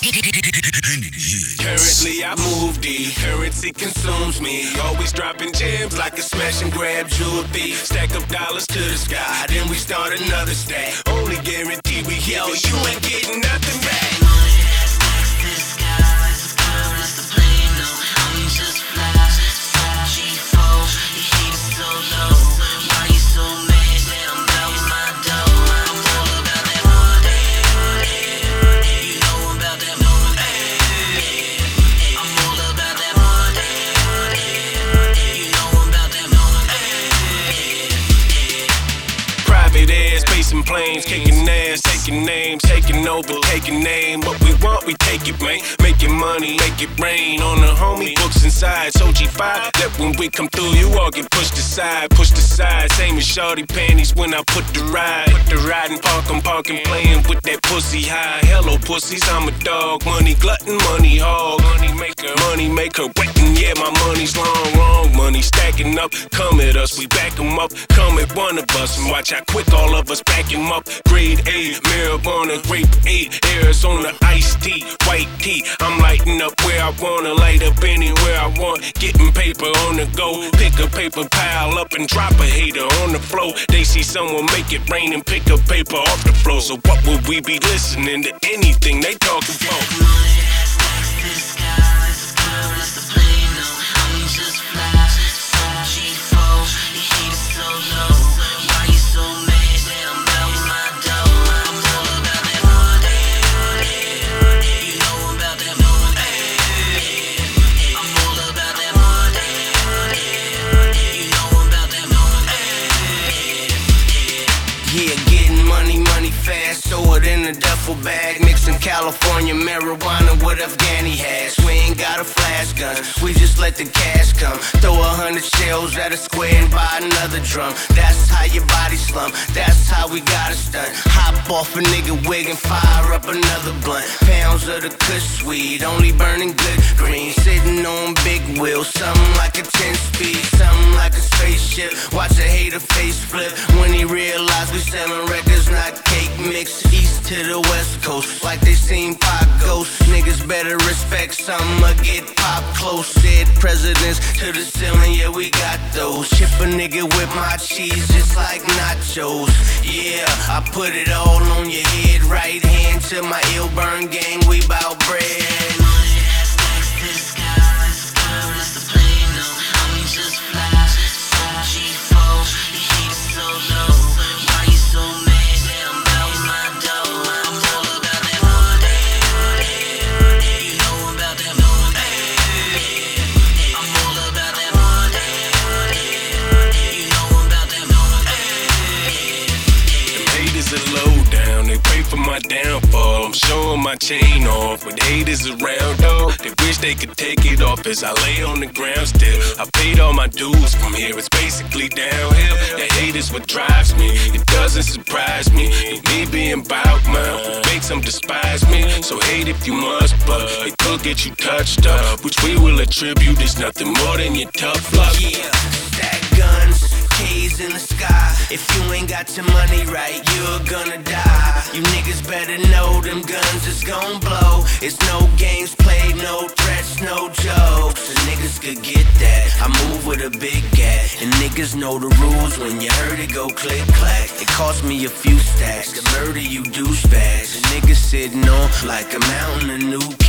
Currently I move D, currency consumes me. Always dropping gems like a smash and grab jewel thief. Stack up dollars to the sky, then we start another stack. Only guarantee we hit, you ain't getting nothing back. Spacing planes, kicking ass, taking names, taking over, taking name. What we want, we take it, man. Making money, make it rain on the homie books inside. So G5, that when we come through, you all get pushed aside, pushed aside. Same as shorty panties when I put the ride and parking, playing with that pussy high. Hello pussies, I'm a dog, money glutton, money hog, money maker, wettin', yeah, my money's long, wrong money stacking up. Come at us, we back 'em up. Come at one of us and watch how quick all of us back him up. Grade A, marijuana, grape 8, Arizona, iced tea, white tea. I'm lighting up where I wanna, light up anywhere I want. Getting paper on the go, pick a paper pile up and drop a hater on the floor. They see someone make it rain and pick up paper off the floor. So what would we be listening to anything they talking about? Yeah, getting money fast, throw it in a duffel bag. Mixing California marijuana with Afghani hash. We ain't got a flash gun, we just let the cash come. Throw 100 shells at a square and buy another drum. That's how your body slump, that's how we got it stunt. Hop off a nigga wig and fire up another blunt. Pounds of the kush weed, only burning good green. Sitting on big wheels, something like a 10-speed, something like a spaceship. Watch a hater face flip when he realized we selling records, not cake mix. East to the west coast, like they seen Pac ghost. Niggas better respect something or get pop close. Said presidents to the ceiling, yeah, we got those. Chip a nigga with my cheese just like nachos. Yeah, I put it all on your head. Right hand to my ill burn gang, we bout bread. For my downfall, I'm showing my chain off. With haters around, though, they wish they could take it off as I lay on the ground still. I paid all my dues from here, it's basically downhill. The hate is what drives me, it doesn't surprise me. If me being bout mine makes them despise me. So hate if you must, but it could get you touched up, which we will attribute is nothing more than your tough luck. Yeah, stack guns, K's in the sky. If you ain't got your money right, you're gonna die. You niggas better know them guns is gon' blow. It's no games played, no threats, no jokes. The niggas could get that, I move with a big gat. And niggas know the rules, when you heard it go click clack. It cost me a few stacks to murder you douchebags. The niggas sitting on like a mountain of new